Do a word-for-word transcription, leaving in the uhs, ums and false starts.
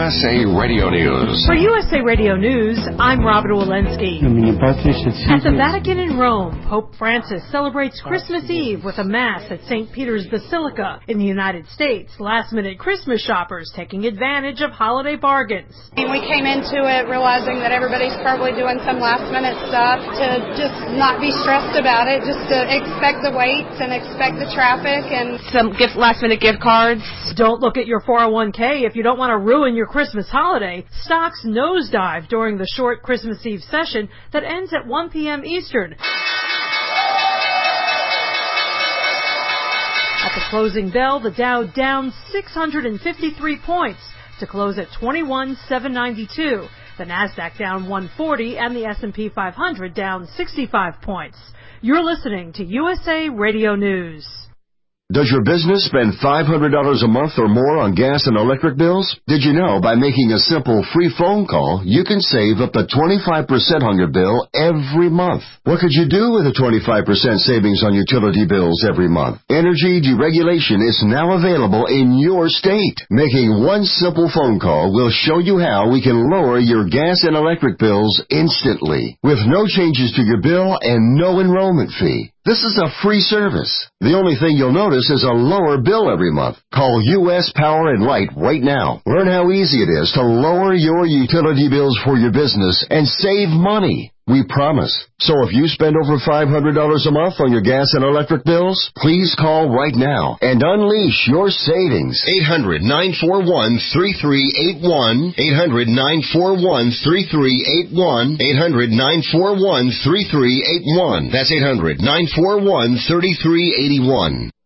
S A Radio News. For U S A Radio News, I'm Robert Walensky. At the Vatican in Rome, Pope Francis celebrates Christmas Eve with a Mass at Saint Peter's Basilica. In the United States, last-minute Christmas shoppers taking advantage of holiday bargains. We came into it realizing that everybody's probably doing some last-minute stuff to just not be stressed about it, just to expect the waits and expect the traffic and some gift last-minute gift cards. Don't look at your four oh one k if you don't want to ruin your Christmas holiday. Stocks nosedive during the short Christmas Eve session that ends at one p.m. Eastern. At the closing bell, the Dow down six hundred fifty-three points to close at twenty-one seven ninety-two. The Nasdaq down one forty and the S and P five hundred down sixty-five points. You're listening to U S A Radio News. Does your business spend five hundred dollars a month or more on gas and electric bills? Did you know by making a simple free phone call, you can save up to twenty-five percent on your bill every month? What could you do with a twenty-five percent savings on utility bills every month? Energy deregulation is now available in your state. Making one simple phone call will show you how we can lower your gas and electric bills instantly, with no changes to your bill and no enrollment fee. This is a free service. The only thing you'll notice is a lower bill every month. Call U S Power and Light right now. Learn how easy it is to lower your utility bills for your business and save money. We promise. So if you spend over five hundred dollars a month on your gas and electric bills, please call right now and unleash your savings. eight hundred nine four one three three eight one. eight hundred nine four one three three eight one. eight hundred nine four one three three eight one. That's eight hundred nine four one three three eight one.